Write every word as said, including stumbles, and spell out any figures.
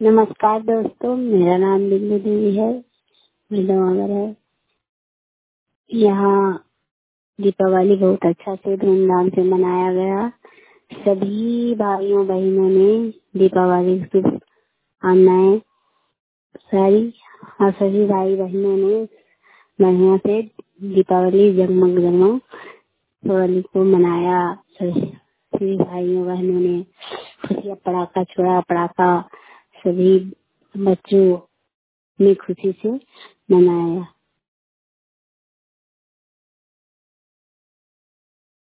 नमस्कार दोस्तों, मेरा नाम बिंदु देवी है, विजयनगर है। यहाँ दीपावली बहुत अच्छा से धूमधाम से मनाया गया। सभी भाइयों बहनों ने दीपावली की शुभकामनाएं सारी और सभी भाई बहनों ने बढ़िया से दीपावली जगमग जगमग दीपावली को मनाया। सभी भाइयों बहनों ने खुशियाँ पटाखा छोड़ा, पटाखा सभी बच्चों ने खुशी से मनाया।